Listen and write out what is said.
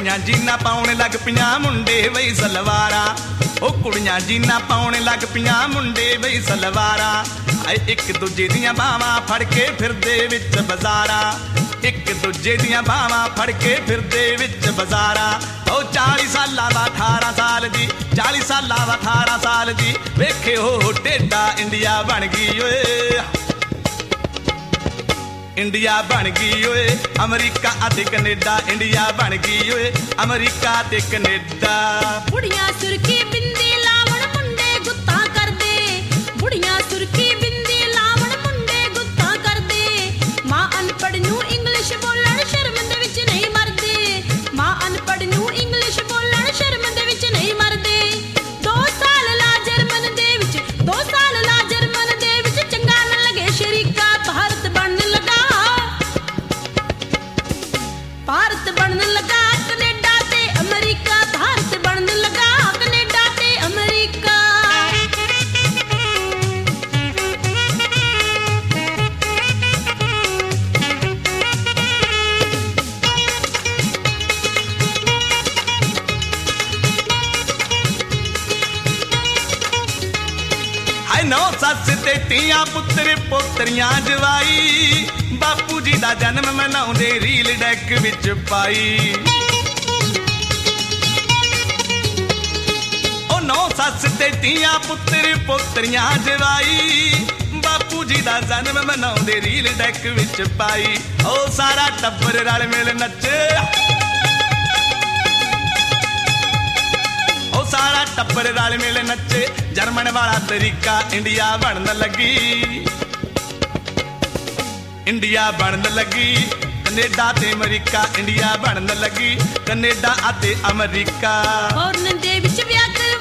ਕੁੜੀਆਂ ਜੀਨਾ ਪਾਉਣ ਲੱਗ ਪਈਆਂ ਮੁੰਡੇ ਬਈ ਸਲਵਾਰਾਂ ਉਹ ਕੁੜੀਆਂ ਜੀਨਾ ਪਾਉਣ ਲੱਗ ਪਈਆਂ ਮੁੰਡੇ ਬਈ ਸਲਵਾਰਾਂ ਆਏ ਇੱਕ ਦੂਜੇ ਦੀਆਂ ਬਾਹਾਂ ਫੜ ਕੇ ਫਿਰਦੇ ਵਿੱਚ ਬਾਜ਼ਾਰਾਂ ਇੱਕ ਦੂਜੇ ਦੀਆਂ ਬਾਹਾਂ ਫੜ ਕੇ ਫਿਰਦੇ ਵਿੱਚ ਬਾਜ਼ਾਰਾਂ ਉਹ 40 ਸਾਲਾਂ ਦਾ 18 ਸਾਲ ਦੀ 40 ਸਾਲਾਂ ਦਾ 18 ਸਾਲ ਦੀ ਵੇਖੇ ਉਹ ਟੇਡਾ ਇੰਡੀਆ ਬਣ ਗਈ ਓਏ ਇੰਡੀਆ ਬਣ ਗਈ ਓਏ ਅਮਰੀਕਾ ਅਤੇ ਕੈਨੇਡਾ ਇੰਡੀਆ ਬਣ ਗਈ ਓਏ ਅਮਰੀਕਾ ਤੇ ਕੈਨੇਡਾ ਬੁੜੀਆਂ ਸੁਰਖੀ ਬਿੰਦੀ ਲਾਵਣ ਮੁੰਡੇ ਗੁੱਤਾਂ ਕਰਦੇ ਬੁੜੀਆਂ ਸੁਰਖੀ ਬਿੰਦੀ ਲਾਵਣ ਮੁੰਡੇ ਗੁੱਤਾਂ ਕਰਦੇ ਮਾਂ ਅਨਪੜ੍ਹ ਨੂੰ ਇੰਗਲਿਸ਼ ਬੋਲਣ ਸ਼ਰਮ ਦੇ ਵਿੱਚ ਨਹੀਂ ਮਰਦੇ ਮਾਂ ਅਨਪੜ੍ਹ ਨੂੰ ਇੰਗਲਿਸ਼ ਬੋਲਣ ਸ਼ਰਮ ਦੇ ਵਿੱਚ ਨਹੀਂ ਮਰਦੇ 2 ਸਾਲ ਲਾ ਜਰਮਨ ਦੇ ਵਿੱਚ 2 ਸਾਲ ਲਾ ਜਰਮਨ ਦੇ ਵਿੱਚ ਚੰਗਾ ਨਾ ਲੱਗੇ ਸ਼ਰੀਕਾ ਭਾਰਤ ਬਣਨ ਲੱਗਾ ਭਾਰਤ ਬਣਨ ਲੱਗਾ ਕੈਨੇਡਾ ਤੇ ਅਮਰੀਕਾ ਭਾਰਤ ਬਣਨ ਲੱਗਾ ਕੈਨੇਡਾ ਤੇ ਅਮਰੀਕਾ ਹਾਏ ਨੌ ਸੱਸ ਤੇ ਧੀਆਂ ਪੁੱਤਰ ਪੋਤਰੀਆਂ ਜਵਾਈ ਬਾਪੂ ਜੀ ਦਾ ਜਨਮ ਮਨਾਉਂਦੇ ਰੀਲ ਡੈਕ ਵਿੱਚ ਪਾਈ ਉਹ ਨੌ ਸੱਸ ਤੇ ਧੀਆਂ ਪੁੱਤਰ ਪੋਤਰੀਆਂ ਜਵਾਈ ਬਾਪੂ ਜੀ ਦਾ ਜਨਮ ਮਨਾਉਂਦੇ ਰੀਲ ਡੈਕ ਵਿੱਚ ਪਾਈ ਉਹ ਸਾਰਾ ਟੱਬਰ ਰਲ ਮਿਲ ਨੱਚੇ ਉਹ ਸਾਰਾ ਟੱਬਰ ਰਲ ਮਿਲ ਨੱਚੇ ਜਰਮਨ ਵਾਲਾ ਤਰੀਕਾ ਇੰਡੀਆ ਬਣਨ ਲੱਗੀ ਇੰਡੀਆ ਬਣਨ ਲੱਗੀ ਕੈਨੇਡਾ ਤੇ ਅਮਰੀਕਾ ਇੰਡੀਆ ਬਣਨ ਲੱਗੀ ਕੈਨੇਡਾ ਅਤੇ ਅਮਰੀਕਾ ਫੌਰਨ ਦੇ ਵਿੱਚ ਵਿਆਹ